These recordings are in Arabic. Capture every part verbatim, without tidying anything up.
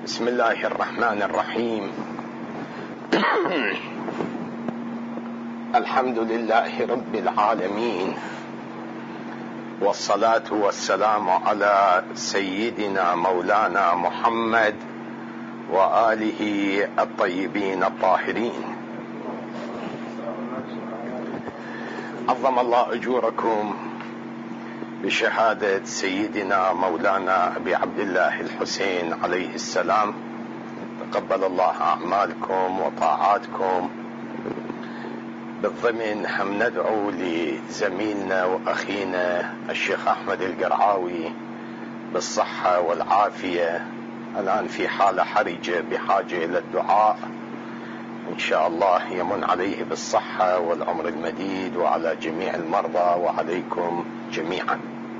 بسم الله الرحمن الرحيم. الحمد لله رب العالمين، والصلاة والسلام على سيدنا مولانا محمد وآله الطيبين الطاهرين. عظم الله أجوركم بشهادة سيدنا مولانا أبي عبد الله الحسين عليه السلام. تقبل الله أعمالكم وطاعاتكم. بالضمن هم ندعو لزميلنا وأخينا الشيخ أحمد القرعاوي بالصحة والعافية، الآن في حالة حرجة بحاجة إلى الدعاء، إن شاء الله يمن عليه بالصحة والعمر المديد، وعلى جميع المرضى وعليكم جميعا.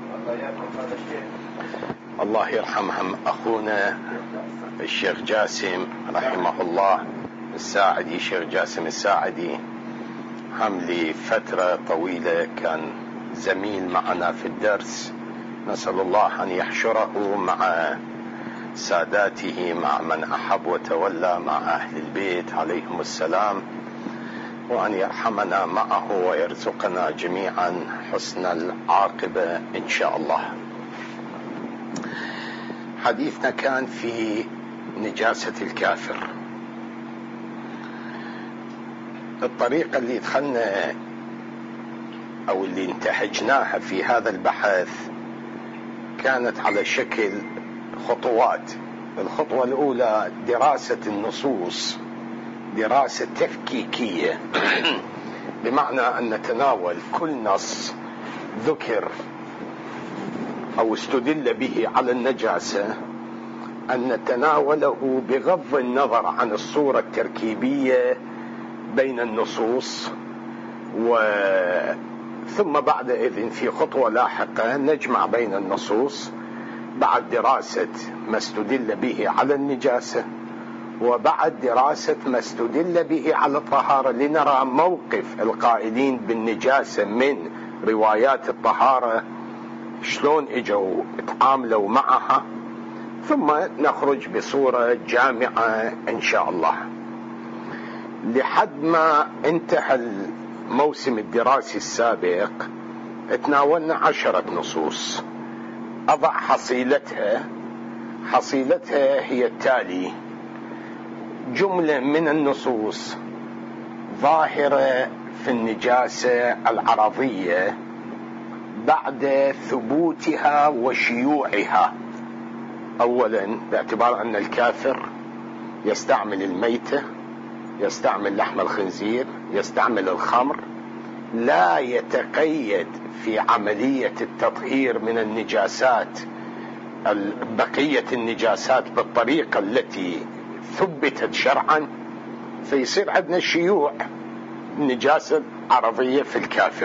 الله يرحمهم أخونا الشيخ جاسم رحمه الله الساعدي، شيخ جاسم الساعدي، هم لفترة طويلة كان زميل معنا في الدرس. نسأل الله أن يحشره مع ساداته، مع من أحب وتولى، مع أهل البيت عليهم السلام، وأن يرحمنا معه ويرزقنا جميعا حسن العاقبة إن شاء الله. حديثنا كان في نجاسة الكافر. الطريقة اللي دخلنا أو اللي انتهجناها في هذا البحث كانت على شكل خطوات. الخطوة الأولى دراسة النصوص، دراسة تفكيكية، بمعنى أن نتناول كل نص ذكر أو استدل به على النجاسة، أن نتناوله بغض النظر عن الصورة التركيبية بين النصوص، و ثم بعد إذن في خطوة لاحقة نجمع بين النصوص بعد دراسة ما استدل به على النجاسة، وبعد دراسة ما استدل به على الطهارة، لنرى موقف القائلين بالنجاسة من روايات الطهارة شلون اجوا اتعاملوا معها، ثم نخرج بصورة جامعة إن شاء الله. لحد ما انتهى الموسم الدراسي السابق تناولنا عشرة نصوص. أضع حصيلتها حصيلتها هي التالي: جملة من النصوص ظاهرة في النجاسة العرضية بعد ثبوتها وشيوعها. أولا، باعتبار أن الكافر يستعمل الميتة، يستعمل لحم الخنزير، يستعمل الخمر، لا يتقيد في عملية التطهير من النجاسات بقية النجاسات بالطريقة التي ثبتت شرعا، فيصير عندنا شيوع النجاسة العرضية في الكافر.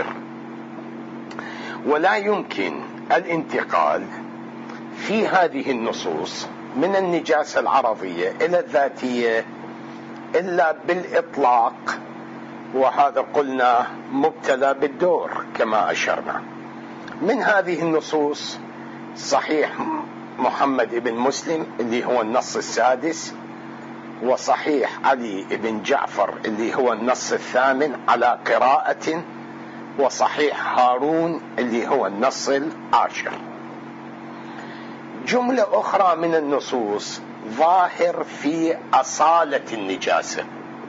ولا يمكن الانتقال في هذه النصوص من النجاسة العرضية إلى الذاتية إلا بالإطلاق، وهذا قلنا مبتلى بالدور كما أشرنا. من هذه النصوص صحيح محمد بن مسلم اللي هو النص السادس، وصحيح علي بن جعفر اللي هو النص الثامن على قراءة، وصحيح هارون اللي هو النص العاشر. جملة أخرى من النصوص ظاهر في أصالة النجاسة،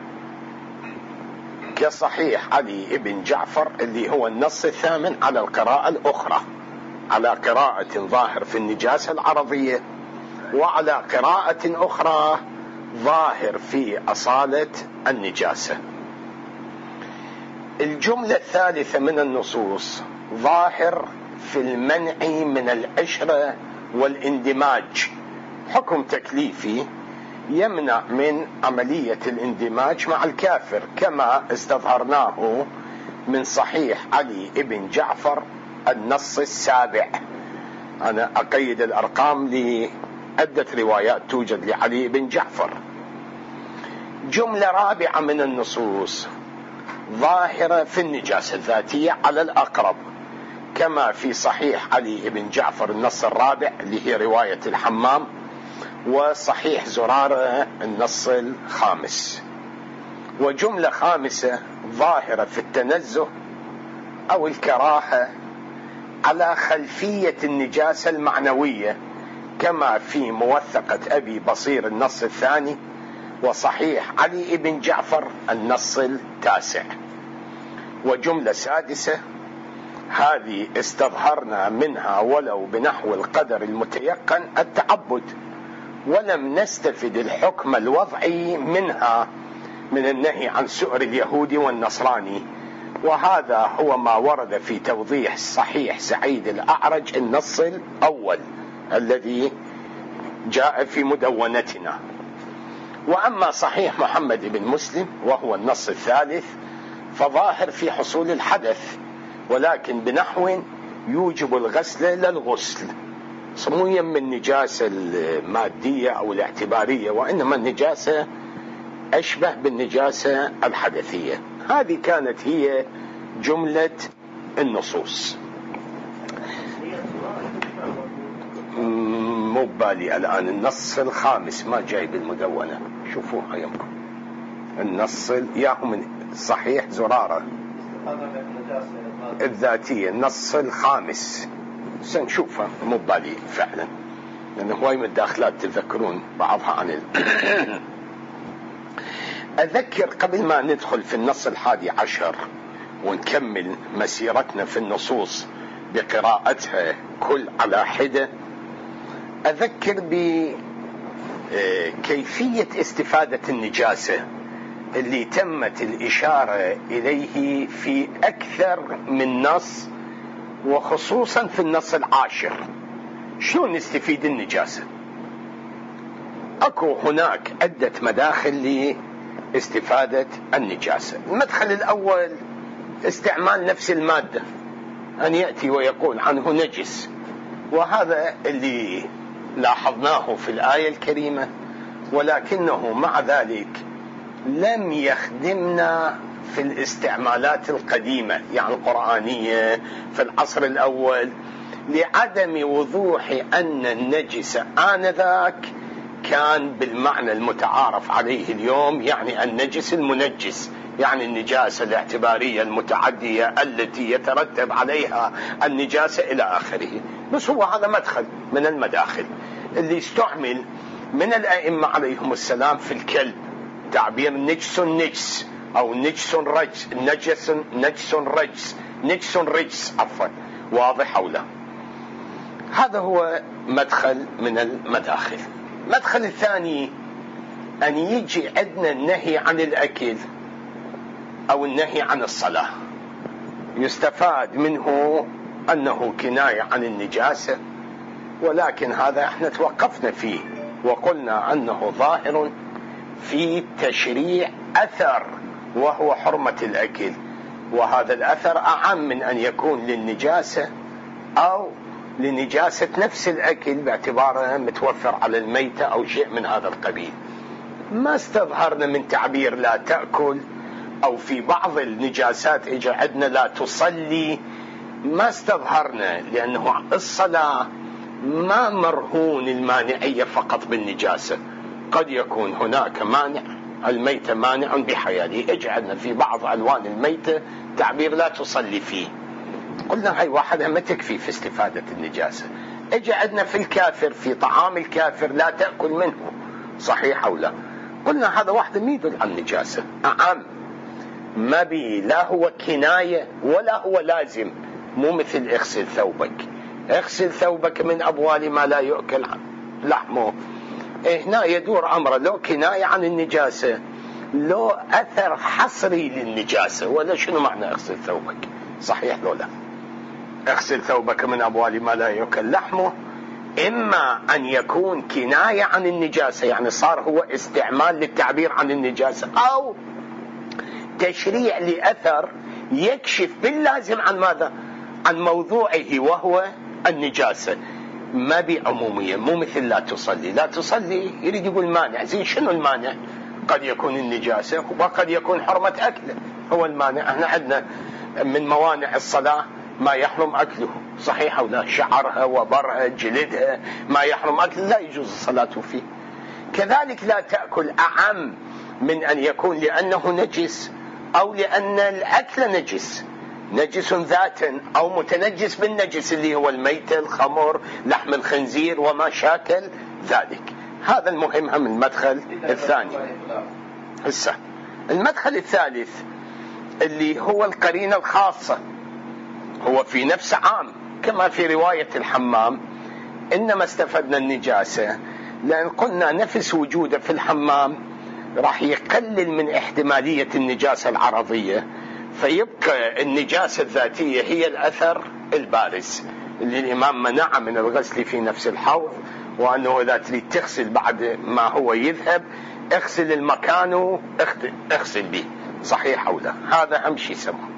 كصحيح علي بن جعفر اللي هو النص الثامن على القراءة الأخرى، على قراءة ظاهر في النجاسة العرضية، وعلى قراءة أخرى ظاهر في أصالة النجاسة. الجملة الثالثة من النصوص ظاهر في المنع من العشرة والاندماج، حكم تكليفي يمنع من عملية الاندماج مع الكافر، كما استظهرناه من صحيح علي بن جعفر النص السابع. أنا أقيد الأرقام لعدة روايات توجد لعلي بن جعفر. جملة رابعة من النصوص ظاهرة في النجاسة الذاتية على الأقرب، كما في صحيح علي بن جعفر النص الرابع اللي هي رواية الحمام، وصحيح زرارة النص الخامس. وجملة خامسة ظاهرة في التنزه أو الكراهة على خلفية النجاسة المعنوية كما في موثقة أبي بصير النص الثاني، وصحيح علي بن جعفر النص التاسع. وجملة سادسة هذه استظهرنا منها ولو بنحو القدر المتيقن التعبد، ولم نستفد الحكم الوضعي منها من النهي عن سؤر اليهودي والنصراني، وهذا هو ما ورد في توضيح صحيح سعيد الأعرج النص الأول الذي جاء في مدونتنا. وأما صحيح محمد بن مسلم وهو النص الثالث فظاهر في حصول الحدث، ولكن بنحو يوجب الغسل للغسل سمويا من النجاسة المادية أو الاعتبارية، وإنما النجاسة أشبه بالنجاسة الحدثية. هذه كانت هي جملة النصوص. مو بالي الآن النص الخامس ما جاي بالمدونة، شوفوها يمكن النص ياهو من صحيح زرارة الذاتية النص الخامس سنشوفها، مو بالي فعلا لأنه هواي من الداخلات تذكرون بعضها عن ال... أذكر قبل ما ندخل في النص الحادي عشر ونكمل مسيرتنا في النصوص بقراءتها كل على حدة، أذكر بكيفية استفادة النجاسة اللي تمت الإشارة إليه في أكثر من نص، وخصوصا في النص العاشر. شلون نستفيد النجاسة؟ أكو هناك عدة مداخل لاستفادة النجاسة. المدخل الأول استعمال نفس المادة، أن يأتي ويقول عنه نجس، وهذا اللي لاحظناه في الآية الكريمة، ولكنه مع ذلك لم يخدمنا في الاستعمالات القديمة يعني القرآنية في العصر الأول، لعدم وضوح أن النجس آنذاك كان بالمعنى المتعارف عليه اليوم، يعني النجس المنجس، يعني النجاسة الاعتبارية المتعدية التي يترتب عليها النجاسة إلى آخره. بس هو هذا مدخل من المداخل اللي استعمل من الأئمة عليهم السلام في الكلب، تعبير نجس نجس أو نجس رجس نجس نجس رجس نجس رجس عفوا، واضح أو لا؟ هذا هو مدخل من المداخل. المدخل الثاني أن يجي عندنا النهي عن الأكل أو النهي عن الصلاة، يستفاد منه أنه كناية عن النجاسة، ولكن هذا احنا توقفنا فيه وقلنا أنه ظاهر في تشريع أثر وهو حرمة الأكل، وهذا الأثر أعم من أن يكون للنجاسة أو لنجاسة نفس الأكل باعتباره متوفر على الميتة أو شيء من هذا القبيل. ما استظهرنا من تعبير لا تأكل، أو في بعض النجاسات إجا عندنا لا تصلي، ما استظهرنا، لأنه الصلاة ما مرهون المانعية فقط بالنجاسة، قد يكون هناك مانع، الميتة مانع بحياته، إجا عندنا في بعض ألوان الميتة تعبير لا تصلي فيه، قلنا هاي واحدة ما تكفي في استفادة النجاسة. إجا عندنا في الكافر، في طعام الكافر لا تأكل منه، صحيح أو لا؟ قلنا هذا واحدة ما يدل على النجاسة، أعم ما بي، لا هو كناية ولا هو لازم، مو مثل اغسل ثوبك، اغسل ثوبك من أبوال ما لا يؤكل لحمه، هنا يدور أمره لو كناية عن النجاسة لو أثر حصري للنجاسة، ولا شنو معنى اغسل ثوبك؟ صحيح لو لا؟ اغسل ثوبك من أبوال ما لا يؤكل لحمه إما أن يكون كناية عن النجاسة، يعني صار هو استعمال للتعبير عن النجاسة، أو تشريع لأثر يكشف باللازم عن ماذا؟ عن موضوعه وهو النجاسة، ما بعمومية، مو مثل لا تصلي. لا تصلي يريد يقول مانع، زين شنو المانع؟ قد يكون النجاسة وقد يكون حرمة أكله، هو المانع. احنا عندنا من موانع الصلاة ما يحرم أكله، صحيح أو لا؟ شعرها وبرها جلدها ما يحرم أكله، لا يجوز الصلاة فيه، كذلك لا تأكل أعم من أن يكون لأنه نجس أو لأن الأكل نجس، نجس ذاتا أو متنجس بالنجس اللي هو الميت، الخمر، لحم الخنزير وما شاكل ذلك. هذا المهم من المدخل الثاني. هسه المدخل الثالث اللي هو القرينة الخاصة، هو في نفس عام كما في رواية الحمام، إنما استفدنا النجاسة لأن قلنا نفس وجوده في الحمام راح يقلل من احتمالية النجاسة العرضية، فيبقى النجاسة الذاتية هي الأثر البارز اللي الإمام منع من الغسل في نفس الحوض، وأنه إذا تريد تغسل بعد ما هو يذهب اغسل المكان اغسل به، صحيح أو لا؟ هذا أهم شيء سماه.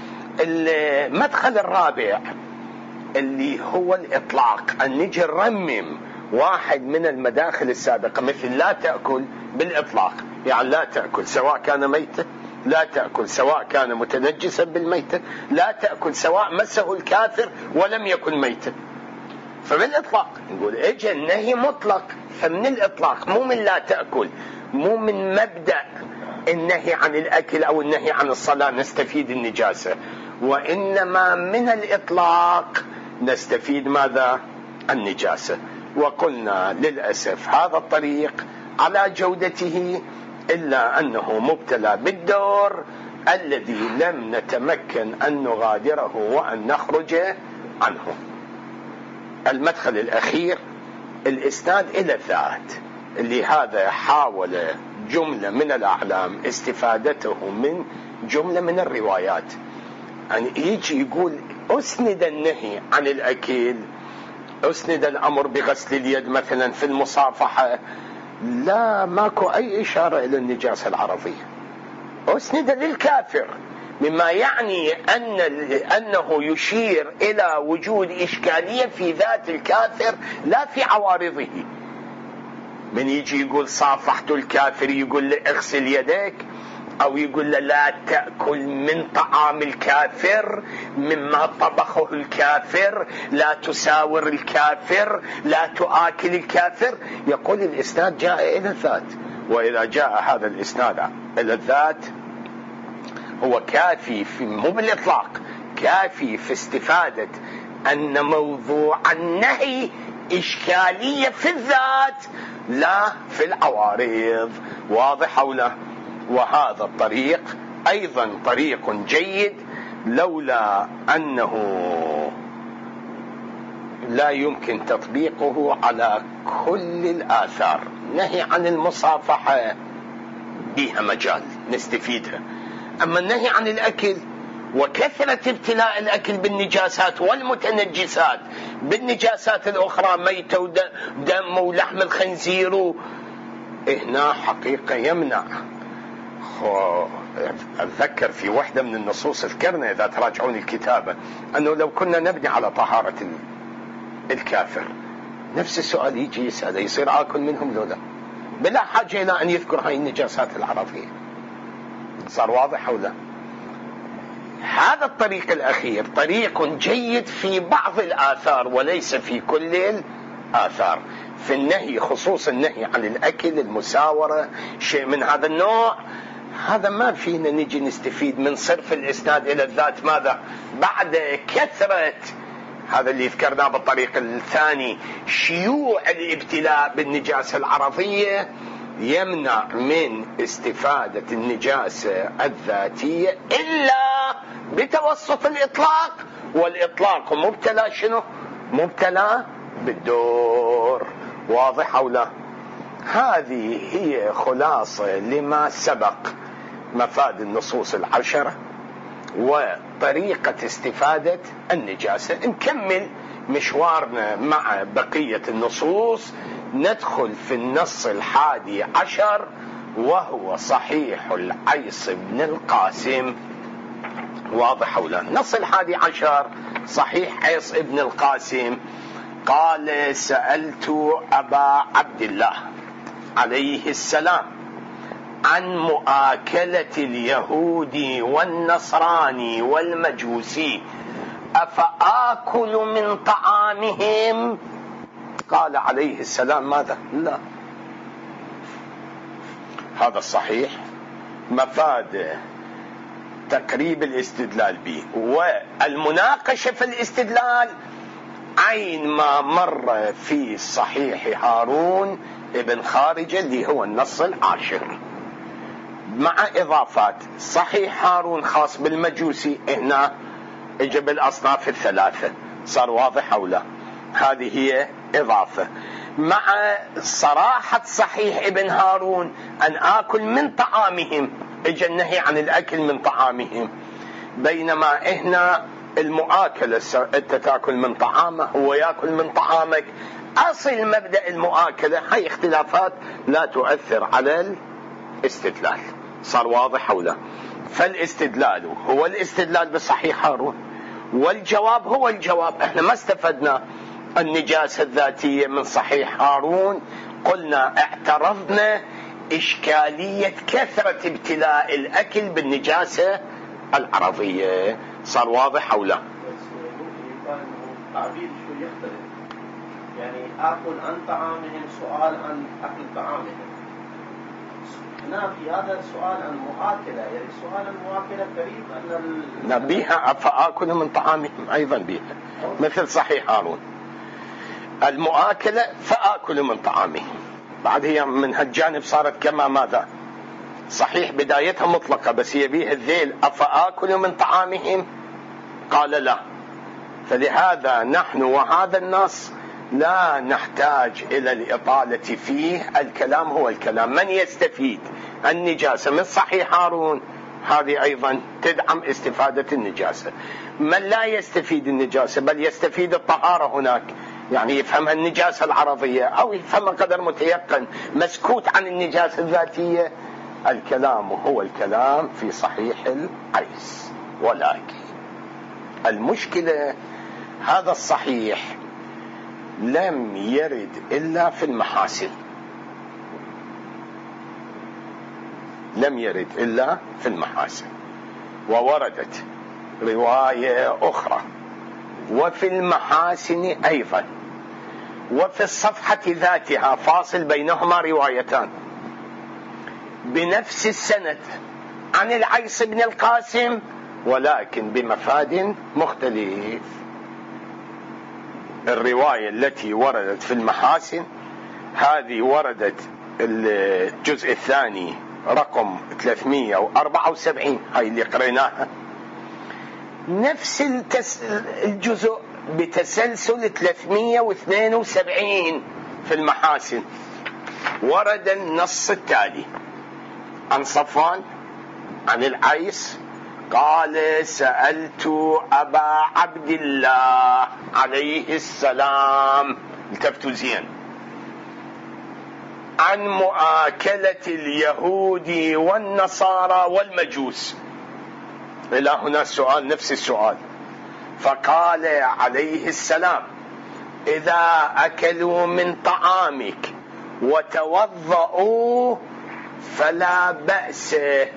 المدخل الرابع اللي هو الإطلاق، أن نجي نرمم واحد من المداخل السابقة، مثل لا تأكل بالإطلاق، يعني لا تأكل سواء كان ميتا، لا تأكل سواء كان متنجسا بالميتة، لا تأكل سواء مسه الكافر ولم يكن ميتا. فبالإطلاق نقول اجى النهي مطلق، فمن الإطلاق مو من لا تأكل، مو من مبدأ النهي عن الأكل أو النهي عن الصلاة نستفيد النجاسة، وإنما من الإطلاق نستفيد ماذا؟ النجاسة. وقلنا للأسف هذا الطريق على جودته إلا أنه مبتلى بالدور الذي لم نتمكن أن نغادره وأن نخرج عنه. المدخل الأخير الإسناد إلى الذات، اللي هذا حاول جملة من الأعلام استفادته من جملة من الروايات، يعني يجي يقول أسند النهي عن الأكل، أسند الأمر بغسل اليد مثلا في المصافحة، لا ماكو أي إشارة إلى النجاسة العرضية، أسند للكافر، مما يعني أن أنه يشير إلى وجود إشكالية في ذات الكافر لا في عوارضه. من يجي يقول صافحت الكافر يقول له اغسل يديك، أو يقول له لا تأكل من طعام الكافر مما طبخه الكافر، لا تساور الكافر، لا تآكل الكافر. يقول الإسناد جاء إلى الذات، وإذا جاء هذا الإسناد إلى الذات هو كافي في مو بالإطلاق، كافي في استفادة أن موضوع النهي إشكالية في الذات لا في العوارض. واضح أو لا؟ وهذا الطريق أيضا طريق جيد، لولا أنه لا يمكن تطبيقه على كل الآثار. نهي عن المصافحة بها مجال نستفيدها، أما النهي عن الأكل وكثرة ابتلاء الأكل بالنجاسات والمتنجسات بالنجاسات الأخرى، ميتة ودم ولحم الخنزير، هنا حقيقة يمنع. أتذكر في واحدة من النصوص ذكرنا إذا تراجعون الكتابة أنه لو كنا نبني على طهارة الكافر، نفس السؤال يجي يسأل يصير آكل منهم لولا، بلا حاجة إلى أن يذكر هاي النجاسات العرضية. صار واضح أو لا؟ هذا الطريق الأخير طريق جيد في بعض الآثار وليس في كل الآثار. في النهي خصوصا النهي عن الأكل، المساورة، شيء من هذا النوع، هذا ما فينا نجي نستفيد من صرف الإسناد إلى الذات. ماذا؟ بعد كثرة هذا اللي ذكرناه بالطريق الثاني شيوع الابتلاء بالنجاسة العرضية، يمنع من استفادة النجاسة الذاتية إلا بتوسط الإطلاق، والإطلاق مبتلى شنو؟ مبتلى بالدور. واضح أو لا؟ هذه هي خلاصة لما سبق، مفاد النصوص العشرة وطريقة استفادة النجاسة. نكمل مشوارنا مع بقية النصوص، ندخل في النص الحادي عشر وهو صحيح العيص بن القاسم. واضح أو لا؟ النص الحادي عشر صحيح عيص بن القاسم قال: سألت أبا عبد الله عليه السلام عن مؤاكلة اليهود والنصراني والمجوسي، أفآكل من طعامهم؟ قال عليه السلام: ماذا؟ لا. هذا الصحيح مفاد تقريب الاستدلال به، والمناقشة في الاستدلال عين ما مر في صحيح هارون ابن خارجة اللي هو النص العاشر، مع إضافات. صحيح هارون خاص بالمجوسي، هنا اجى بالأصناف الثلاثة، صار واضح أو لا؟ هذه هي إضافة. مع صراحة صحيح ابن هارون أن آكل من طعامهم، اجى النهي عن الأكل من طعامهم، بينما هنا المؤاكلة أنت تأكل من طعامه هو يأكل من طعامك. أصل مبدأ المؤاكلة هاي اختلافات لا تؤثر على الاستدلال. صار واضح أو لا؟ فالاستدلال هو الاستدلال بصحيح هارون، والجواب هو الجواب. احنا ما استفدنا النجاسة الذاتية من صحيح هارون، قلنا اعترضنا إشكالية كثرة ابتلاء الأكل بالنجاسة العرضية. صار واضح أو لا؟ تعبير شو يختلف، يعني آكل عن طعامهم سؤال عن أكل طعامهم، هنا في هذا السؤال عن مؤاكلة، يعني سؤال المؤاكلة قريب أن نبيها فآكل من طعامهم أيضا بها مثل صحيح هارون. المؤاكلة فآكل من طعامهم، بعد هي من هالجانب صارت كما ماذا؟ صحيح بدايتها مطلقة بس يبيها الذيل أفآكل من طعامهم؟ قال لا. فلهذا نحن وهذا النص لا نحتاج إلى الإطالة فيه، الكلام هو الكلام. من يستفيد النجاسة من صحيح هارون هذه أيضا تدعم استفادة النجاسة. من لا يستفيد النجاسة بل يستفيد الطهارة هناك، يعني يفهمها النجاسة العرضية أو يفهمها قدر متيقن مسكوت عن النجاسة الذاتية، الكلام هو الكلام في صحيح العيس. ولكن المشكلة هذا الصحيح لم يرد إلا في المحاسن، لم يرد إلا في المحاسن، ووردت رواية أخرى وفي المحاسن أيضا، وفي الصفحة ذاتها فاصل بينهما روايتان بنفس السند عن العيس بن القاسم ولكن بمفاد مختلف. الرواية التي وردت في المحاسن هذه وردت الجزء الثاني رقم ثلاثمئة وأربعة وسبعين، هاي اللي قريناها، نفس الجزء بتسلسل ثلاثمئة واثنين وسبعين في المحاسن ورد النص التالي عن صفوان عن العيس قال سألت أبا عبد الله عليه السلام، التفتوا زين، عن مؤاكلة اليهود والنصارى والمجوس. إلى هنا السؤال نفس السؤال، فقال عليه السلام إذا أكلوا من طعامك وتوضؤوا فلا بأس.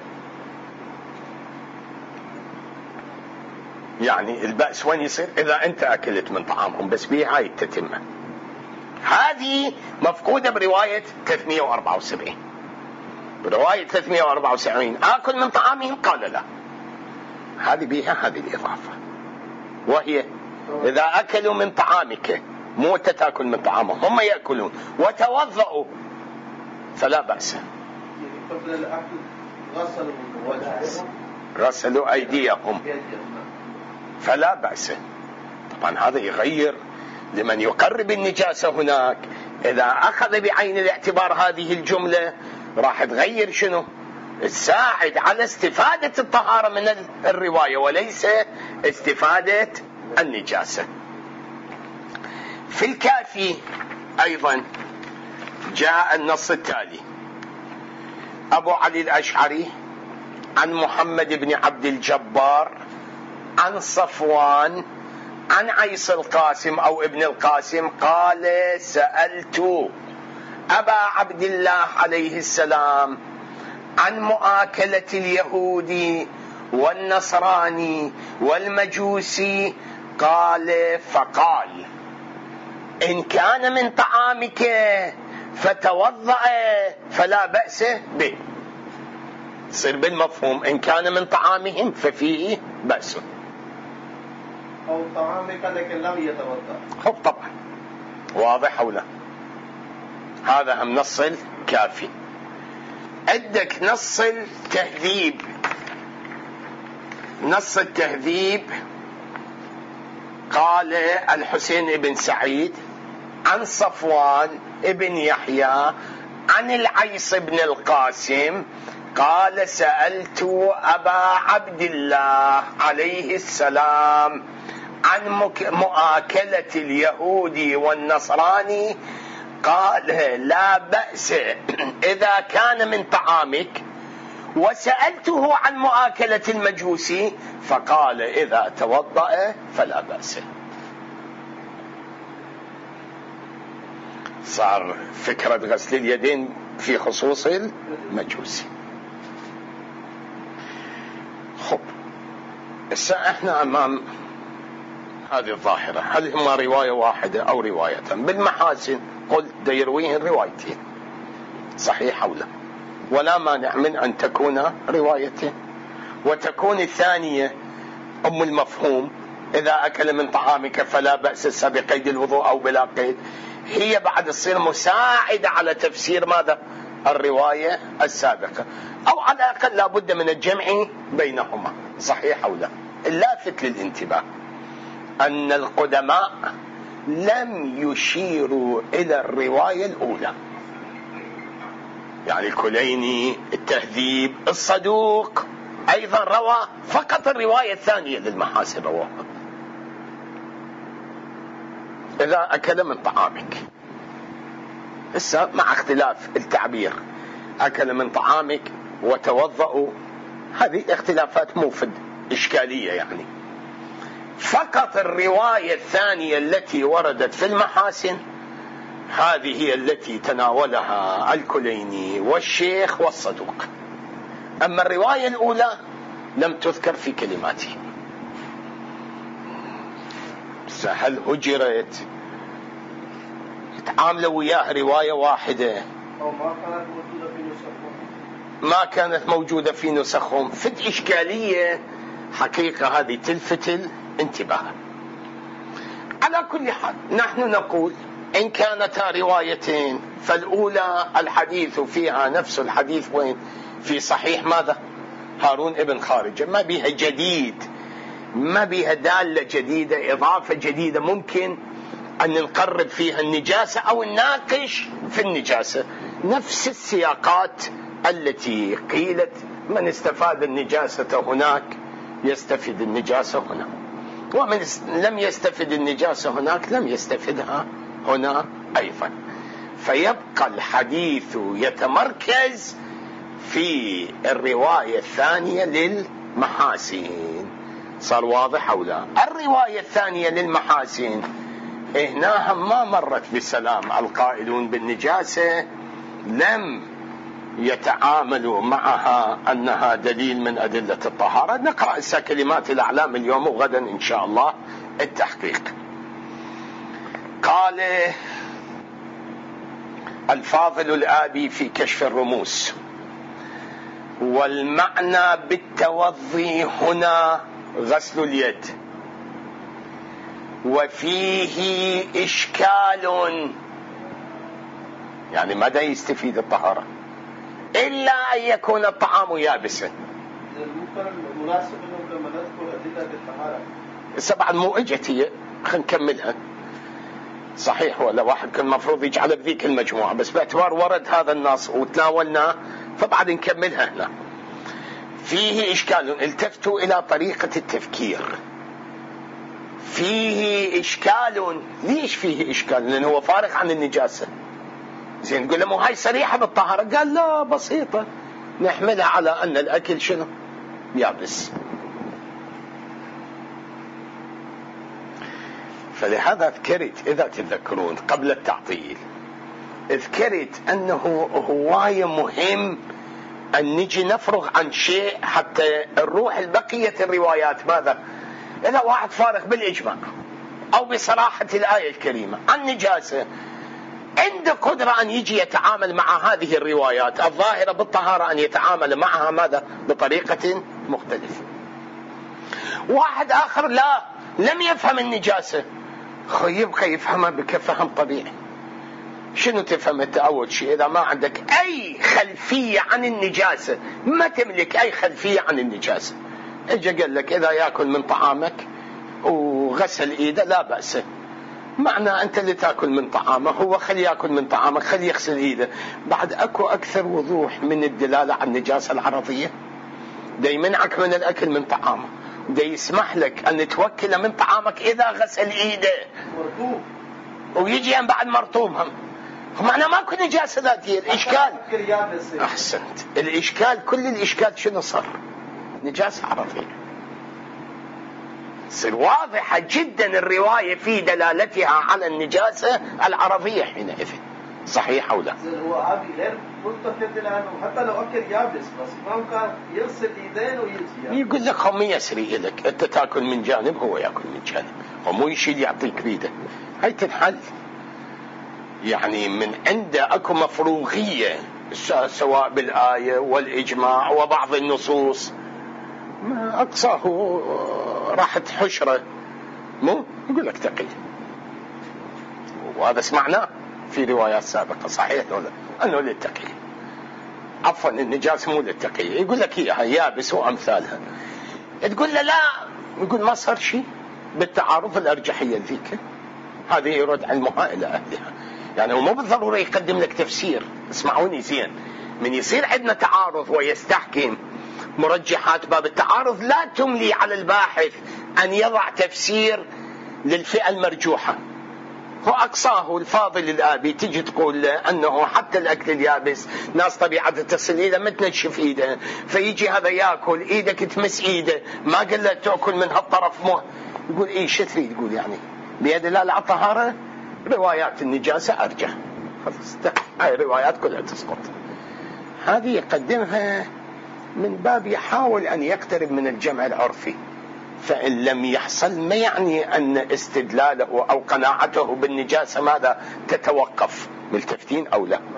يعني البأس وين يصير؟ إذا أنت أكلت من طعامهم، بس بها هاي التتمة. هذه مفقودة برواية ثلاثمئة وأربعة وسبعين. برواية ثلاثمئة وأربعة وسبعين آكل من طعامهم قال لا، هذه بها هذه الإضافة، وهي إذا أكلوا من طعامك، مو تتاكل من طعامهم، هم يأكلون، وتوضؤوا فلا بأس. قبل الأكل غسلوا وجههم غسلوا أيديهم فلا بأس. طبعا هذا يغير لمن يقرب النجاسة هناك، إذا أخذ بعين الاعتبار هذه الجملة راح تغير شنو؟ تساعد على استفادة الطهارة من الرواية وليس استفادة النجاسة. في الكافي أيضا جاء النص التالي: أبو علي الأشعري عن محمد بن عبد الجبار عن صفوان عن عيس القاسم أو ابن القاسم قال سألت أبا عبد الله عليه السلام عن مؤاكلة اليهود والنصراني والمجوسي قال فقال إن كان من طعامك فتوضأ فلا بأس به. يصير بالمفهوم إن كان من طعامهم ففيه بأس. أو طعامك لكن لم يتوضأ. خب طبعا واضح أو لا؟ هذا هم نص الكافي. عندك نص التهذيب. نص التهذيب قال الحسين بن سعيد عن صفوان بن يحيى عن العيص بن القاسم قال سألت أبا عبد الله عليه السلام عن مؤاكلة اليهودي والنصراني قال لا بأس إذا كان من طعامك، وسألته عن مؤاكلة المجوسي فقال إذا توضأ فلا بأس. صار فكرة غسل اليدين في خصوص المجوسي. خب الساعة احنا أمام هذه الظاهرة، هل هما رواية واحدة أو روايتان؟ بالمحاسن قلت دا يرويهن روايتين، صحيح أو لا؟ ولا مانع من أن تكون روايتين، وتكون الثانية أم المفهوم إذا أكل من طعامك فلا بأس بقيد الوضوء أو بلا قيد، هي بعد تصير مساعدة على تفسير ماذا؟ الرواية السابقة، أو على الأقل لا بد من الجمع بينهما، صحيح أو لا؟ اللافت للانتباه أن القدماء لم يشيروا إلى الرواية الأولى، يعني الكليني، التهذيب، الصدوق أيضا روى فقط الرواية الثانية للمحاسن رواها إذا أكل من طعامك. هسه مع اختلاف التعبير أكل من طعامك وتوضأوا، هذه اختلافات موفد إشكالية، يعني فقط الرواية الثانية التي وردت في المحاسن هذه هي التي تناولها الكليني والشيخ والصدوق، أما الرواية الأولى لم تذكر في كلماته. هل هجرت تعاملوا وياه رواية واحدة أو ما كانت موجودة في نسخهم؟ ما كانت موجودة في نسخهم، فد إشكالية حقيقة هذه تلفت الانتباه. على كل حال نحن نقول إن كانتا روايتين فالأولى الحديث فيها نفس الحديث وين؟ في صحيح ماذا؟ هارون ابن خارجة، ما بها جديد، ما بها دالة جديدة، إضافة جديدة ممكن أن نقرب فيها النجاسة أو نناقش في النجاسة، نفس السياقات التي قيلت من استفاد النجاسة هناك يستفيد النجاسة هنا، ومن لم يستفد النجاسة هناك لم يستفدها هنا أيضا، فيبقى الحديث يتمركز في الرواية الثانية للمحاسن. صار واضح أو لا؟ الرواية الثانية للمحاسن هناها ما مرت بسلام، القائلون بالنجاسة لم يتعاملوا معها أنها دليل من أدلة الطهارة. نقرأ إسا كلمات الأعلام اليوم وغدا إن شاء الله التحقيق. قال الفاضل الآبي في كشف الرموز: والمعنى بالتوضي هنا غسل اليد، وفيه إشكال، يعني ماذا يستفيد الطهارة إلا أن يكون الطعام يابسا. المناسب أنه لما نذكر أدلة الطهارة سبعا مو اجت هي، خلينا نكملها. صحيح ولا واحد كان المفروض يجعل بذيك المجموعة، بس باعتبار ورد هذا النص وتناولناه فبعد نكملها هنا. فيه إشكال، التفتوا إلى طريقة التفكير. فيه إشكال، ليش فيه إشكال؟ لأنه هو فارق عن النجاسة. زين نقول له مو هاي صريحة بالطهارة، قال لا بسيطة، نحملها على أن الأكل شنو؟ يابس. فلهذا ذكرت، إذا تذكرون قبل التعطيل ذكرت أنه هواية مهم أن نجي نفرغ عن شيء حتى نروح البقية الروايات ماذا؟ إذا واحد فارق بالإجماع أو بصراحة الآية الكريمة عن نجاسة، عنده قدرة أن يجي يتعامل مع هذه الروايات الظاهرة بالطهارة، أن يتعامل معها ماذا؟ بطريقة مختلفة. واحد آخر لا، لم يفهم النجاسة، يبقى يفهمها بكفهم طبيعي. شنو تفهم انت؟ اول شيء اذا ما عندك اي خلفيه عن النجاسه، ما تملك اي خلفيه عن النجاسه، اجى قال لك اذا ياكل من طعامك وغسل ايده لا باس، معنى انت اللي تاكل من طعامه، هو خلي ياكل من طعامك، خلي يغسل ايده. بعد اكو اكثر وضوح من الدلاله على النجاسه العرضيه. دا يمنعك من الاكل من طعامه، دا يسمح لك ان توكل من طعامك اذا غسل ايده ويجي بعد مرطوب هم، معنى ماكو نجاسة ذاتية. الإشكال أحسنت، الإشكال كل الإشكال شنو صار؟ نجاسة عرضية. صار واضحة جدا الرواية في دلالتها على النجاسة العرضية حينئذ، صحيح أو لا؟ هو أبي غير ملتفت لأنه حتى لو أكل يابس بس ما كان يغسل إيدين ويجي يقول لك هم يسري لك، أنت تأكل من جانب هو يأكل من جانب، ومو يشيل يعطيك بيده، هاي تنحل. يعني من عنده اكو مفروغيه سواء بالايه والاجماع وبعض النصوص، ما اقصاه راحت حشره، مو يقول لك تقي، وهذا سمعناه في روايات سابقه، صحيح ولا انه للتقي، عفوا النجاسه مو للتقي، يقول لك اياها يابس وامثالها، تقول له لا، يقول ما صار شيء بالتعارض الارجحيه ذيك، هذه يرد علمها الى اهلها. يعني هو مو بالضرورة يقدم لك تفسير، اسمعوني زين، من يصير عندنا تعارض ويستحكم مرجحات باب التعارض، لا تملي على الباحث أن يضع تفسير للفئة المرجوحة. هو أقصاه الفاضل الآبي تجي تقول له أنه حتى الأكل اليابس ناس طبيعة تصل إيده ما تنشف إيده، فيجي هذا يأكل إيدك تمس إيده، ما قال له تأكل من هالطرف، مو يقول إيه شو تريد تقول؟ يعني بيد الله على الطهارة روايات النجاسة أرجح، خلاص هاي الروايات كلها تسقط. هذه يقدمها من باب يحاول أن يقترب من الجمع العرفي، فإن لم يحصل ما يعني أن استدلاله أو قناعته بالنجاسة ماذا تتوقف، ملتفتين أو لا.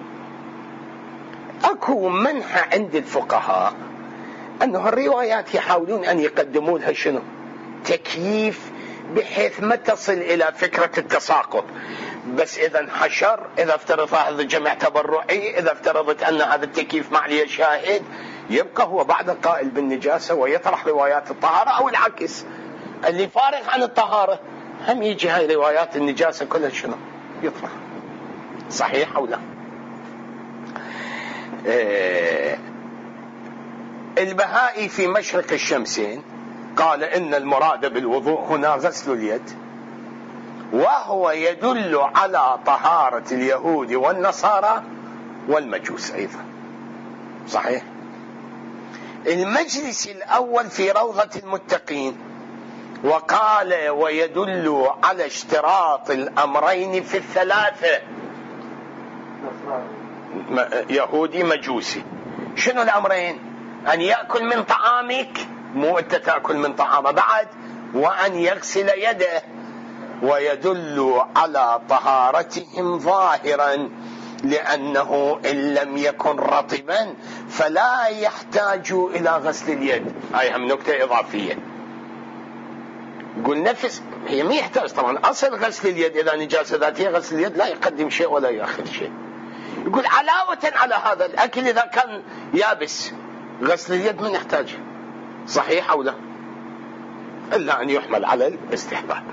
أكو منحة عند الفقهاء أنه الروايات يحاولون أن يقدموا لها شنو؟ تكييف، بحيث ما تصل إلى فكرة التساقط. بس إذا انحشر، إذا افترض هذا الجمع تبرعي، إذا افترضت أن هذا التكييف معليه شاهد، يبقى هو بعد القائل بالنجاسة ويطرح روايات الطهارة، أو العكس اللي فارغ عن الطهارة هم يجي هاي روايات النجاسة كلها شنو يطرح، صحيح أو لا؟ آه البهائي في مشرق الشمسين قال إن المراد بالوضوء هنا غسل اليد، وهو يدل على طهارة اليهود والنصارى والمجوس أيضا، صحيح. المجلس الأول في روضة المتقين وقال ويدل على اشتراط الأمرين في الثلاثة، يهودي مجوسي. شنو الأمرين؟ أن يأكل من طعامك، مو أنت تأكل من طعامه بعد، وأن يغسل يده، ويدل على طهارتهم ظاهرا، لأنه إن لم يكن رطبا فلا يحتاج إلى غسل اليد. هاي هم نكتة إضافية. قل نفس هي ما يحتاج طبعا أصل غسل اليد، إذا نجاسة ذاتية غسل اليد لا يقدم شيء ولا يأخذ شيء. يقول علاوة على هذا الأكل إذا كان يابس غسل اليد من يحتاج، صحيح أو لا؟ إلا أن يحمل على الاستحباب.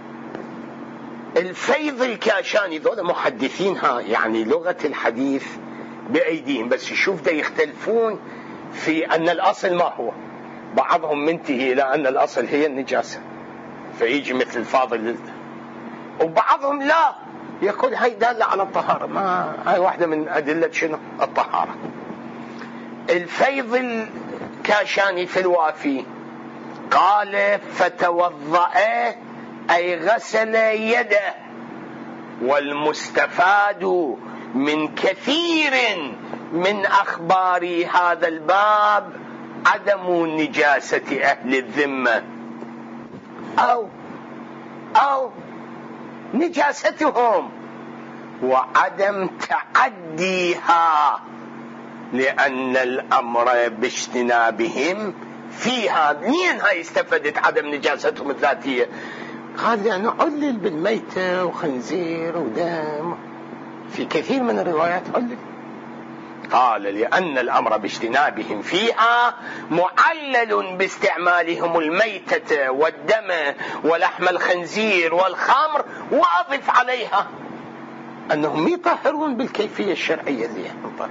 الفيض الكاشاني ذولا محدثينها يعني لغة الحديث بأيديهم، بس شوف ده يختلفون في أن الأصل ما هو. بعضهم منتهي إلى أن الأصل هي النجاسة فيجي مثل الفاضل، وبعضهم لا، يقول هاي دالة على الطهارة، ما هاي واحدة من أدلة شنو؟ الطهارة. الفيض الكاشاني في الوافي قال فتوضأ أي غسل يده، والمستفاد من كثير من أخبار هذا الباب عدم نجاسة أهل الذمة أو أو نجاستهم، وعدم تعديها، لأن الأمر باجتنابهم فيها. منين هاي استفدت عدم نجاستهم الذاتية؟ قال لأنه علل بالميتة وخنزير ودم، في كثير من الروايات علل. قال لأن الأمر باجتنابهم فيها معلل باستعمالهم الميتة والدم ولحم الخنزير والخمر، وأضف عليها أنهم يطهرون بالكيفية الشرعية اللي نطهر.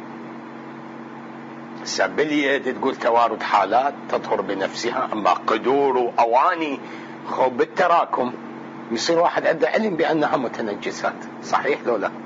السبلية تقول توارد حالات تطهر بنفسها، أما قدور وأواني خو بالتراكم يصير واحد عنده علم بأنها متنجسات. صحيح لو لا؟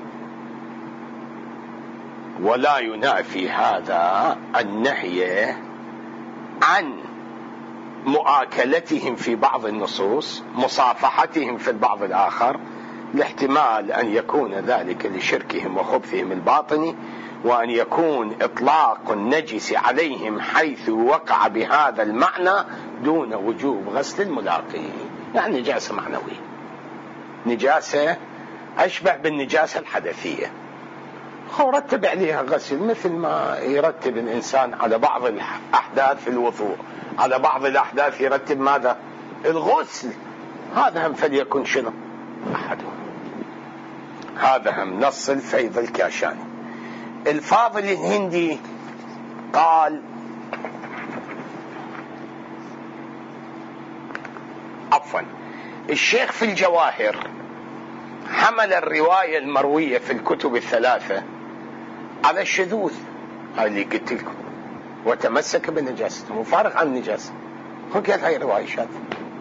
ولا ينافي هذا النهي عن مؤاكلتهم في بعض النصوص، مصافحتهم في البعض الآخر، لاحتمال أن يكون ذلك لشركهم وخبثهم الباطني، وأن يكون إطلاق النجس عليهم حيث وقع بهذا المعنى دون وجوب غسل الملاقي. يعني نجاسة معنوية، نجاسة أشبه بالنجاسة الحدثية، هو رتب عليها غسل، مثل ما يرتب الإنسان على بعض الأحداث الوضوء، على بعض الأحداث يرتب ماذا؟ الغسل. هذا هم فليكن شنو أحدهم. هذا هم نص الفيض الكاشاني. الفاضل الهندي قال عفوا الشيخ في الجواهر حمل الرواية المروية في الكتب الثلاثة على الشذوذ، هاي اللي قلت لكم، وتمسك بالنجاسة وفارق عن النجاسة. هو قال هاي رواية شاذة،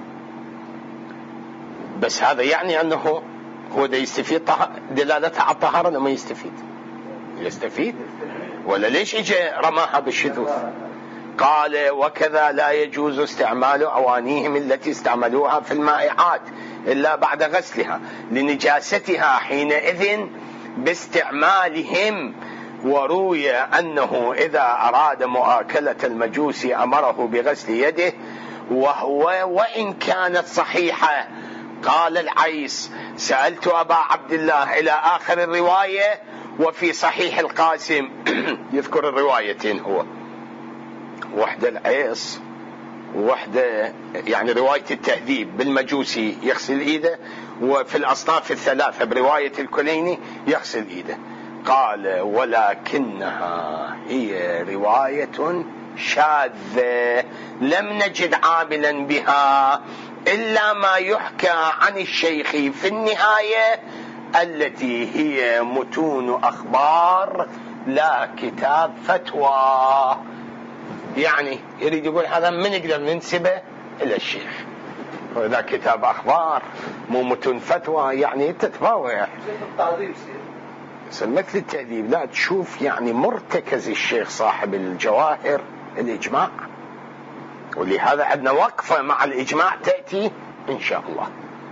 بس هذا يعني أنه هو ده يستفيد دلالتها على الطهارة ولا ما يستفيد؟ يستفيد، ولا ليش اجى رماها بالشذوذ؟ قال وكذا لا يجوز استعمال أوانيهم التي استعملوها في المائعات إلا بعد غسلها لنجاستها حينئذ باستعمالهم. وروي أنه إذا أراد مؤاكلة المجوس أمره بغسل يده، وهو وإن كانت صحيحة. قال العيس سألت أبا عبد الله إلى آخر الرواية، وفي صحيح القاسم يذكر الروايتين، هو وحدة العيس وحدة يعني رواية التهذيب بالمجوسي يغسل إيده، وفي الأصناف الثلاثة برواية الكليني يغسل إيده. قال ولكنها هي رواية شاذة لم نجد عاملا بها إلا ما يحكى عن الشيخ في النهاية التي هي متون أخبار لا كتاب فتوى. يعني يريد يقول هذا من نقدر ننسبه إلى الشيخ، وإذا كتاب أخبار مو متون فتوى يعني تتفاوح مثل التأديب. لا تشوف يعني مرتكز الشيخ صاحب الجواهر الإجماع، ولهذا عندنا وقفة مع الإجماع تأتي إن شاء الله.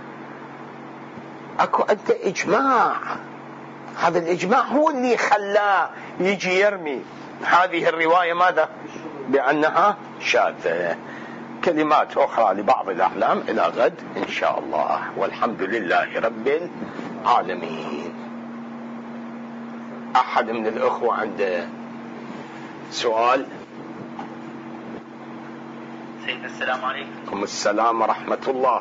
أكو أنت إجماع، هذا الإجماع هو اللي خلاه يجي يرمي هذه الرواية ماذا؟ بأنها شاذة. كلمات أخرى لبعض الأعلام إلى غد إن شاء الله، والحمد لله رب العالمين. أحد من الأخوة عنده سؤال؟ سيدنا السلام عليكم. السلام ورحمة الله.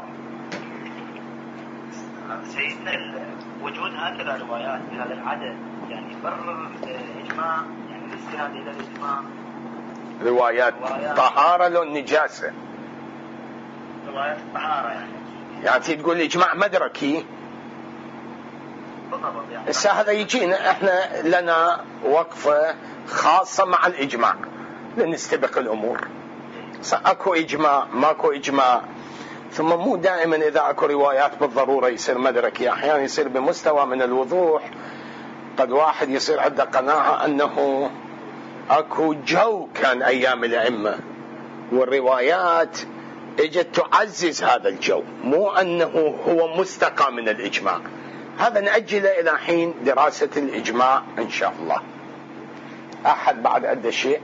سيدنا وجود هكذا روايات بهذا العدد يعني يبرر الإجماع، يعني الاستناد إلى الإجماع. روايات طهارة لو النجاسة، روايات الطهارة يعني يعني تقول إجماع مدركي بالضبط. يعني هسه هذا يجينا احنا لنا وقفة خاصة مع الإجماع لنستبق الأمور. اكو إجماع ماكو إجماع، ثم مو دائما إذا اكو روايات بالضرورة يصير مدركي، أحيانا يصير بمستوى من الوضوح. قد واحد يصير عنده قناعة أنه اكو جو كان أيام الأئمة، والروايات اجت تعزز هذا الجو، مو أنه هو مستقى من الإجماع. هذا نأجله إلى حين دراسة الإجماع إن شاء الله. أحد بعد عنده شيء؟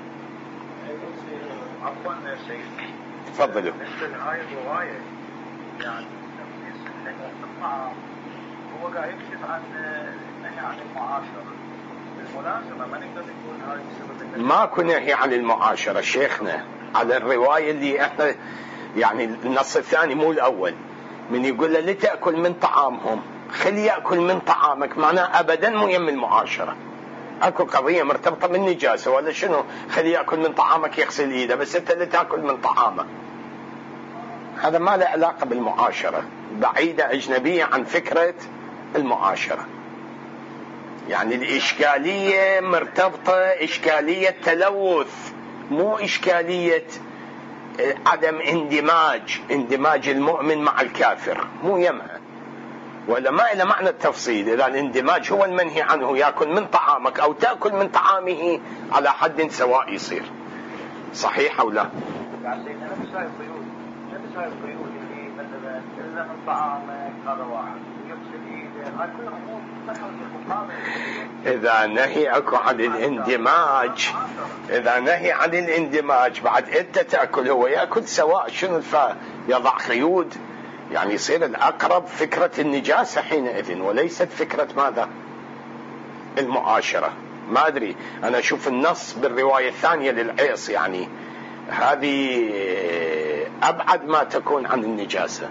عفوا يا شيخ تفضلوا. بالنسبة لهاي الرواية يعني الطعام هو قاعد يكشف عن النهي عن المعاشرة بالمناسبة، ما نقدر نقول هذا بسبب ماكو نهي عن المعاشرة شيخنا، على الرواية اللي احنا يعني النص الثاني مو الأول، من يقول له لتأكل من طعامهم خلي يأكل من طعامك، معناه أبدا مو يم المعاشرة. أكو قضية مرتبطة بالنجاسة ولا شنو؟ خلي يأكل من طعامك يغسل إيده، بس أنت اللي تأكل من طعامه، هذا ما له علاقة بالمعاشرة، بعيدة أجنبية عن فكرة المعاشرة. يعني الإشكالية مرتبطة إشكالية تلوث، مو إشكالية عدم اندماج، اندماج المؤمن مع الكافر مو يمها، ولا ما إلى معنى التفصيل. إذا الاندماج هو المنهي عنه، يأكل من طعامك أو تأكل من طعامه على حد سواء يصير، صحيح أو لا؟ يعني نفس هاي القيود، نفس هاي القيود اللي مثلا إذا من طعامك هذا واحد ويغسل إيده، هاي كلها أمور تدخل في المقابل. إذا نهيك عن الاندماج، إذا نهي عن الاندماج بعد أنت تأكل هو يأكل سواء، شنو الفا يضع قيود؟ يعني يصير الأقرب فكرة النجاسة حينئذ، وليست فكرة ماذا؟ المعاشرة. ما أدري، أنا أشوف النص بالرواية الثانية للعيص يعني هذه أبعد ما تكون عن النجاسة.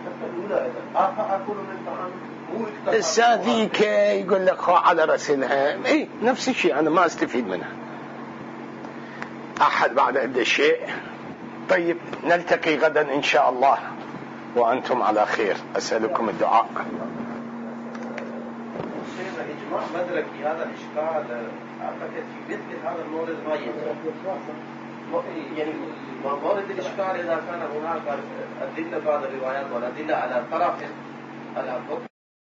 الساذيك يقول لك خو على رسلها، اي نفس الشيء، انا ما استفيد منها. احد بعد عنده شيء؟ طيب نلتقي غدا ان شاء الله وانتم على خير، اسالكم الدعاء. شيخنا اجماع مدركي هذا الاشكال اعتقد في مثل هذا المورد ما ينفع، يعني مورد الاشكال اذا كان هناك ادله بعض الروايات والادله على طرف على حكم